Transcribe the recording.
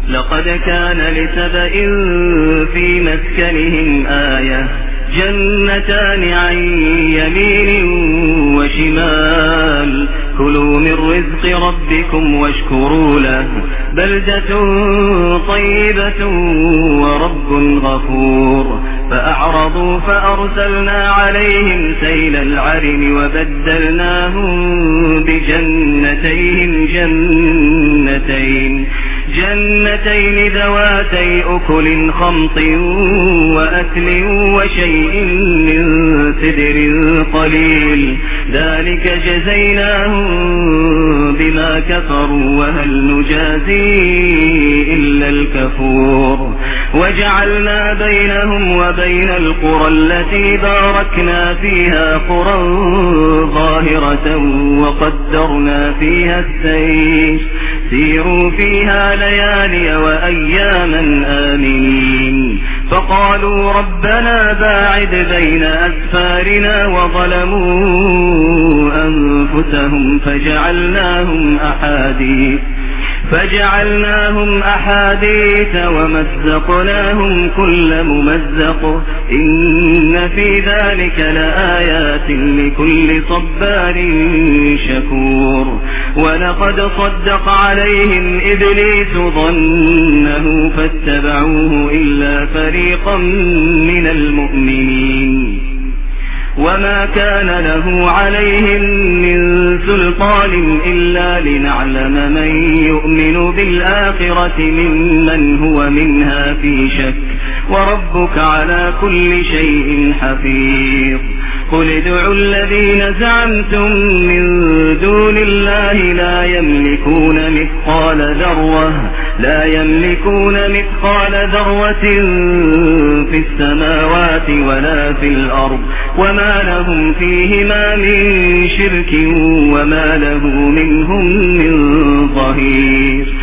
لقد كان لسبإ في مسكنهم آية جنتان عن يمين وشمال كلوا من رزق ربكم واشكروا له بلدة طيبة ورب غفور فأعرضوا فأرسلنا عليهم سيل العرم وبدلناهم بجنتين جنتين ذواتي أكل خمط وأكل وشيء من سدر قليل ذلك جزيناهم بما كفروا وهل نجازي إلا الكفور وجعلنا بينهم وبين القرى التي باركنا فيها قرى ظاهرة وقدرنا فيها السير سيروا فيها ليالي وأياما آمنين فقالوا ربنا باعد بين أسفارنا وظلموا أنفسهم فجعلناهم أحاديث ومزقناهم كل ممزق إن في ذلك لآيات لكل صبار شكور ولقد صدق عليهم إبليس ظنه فاتبعوه إلا فريقا من المؤمنين وما كان له عليهم من سلطان إلا لنعلم من يؤمن بالآخرة ممن هو منها في شك وربك على كل شيء حفيظ قل ادعوا الذين زعمتم من دون الله لا يملكون مثقال ذرة في السماوات ولا في الأرض وما لهم فيهما من شرك وما له منهم من ظهير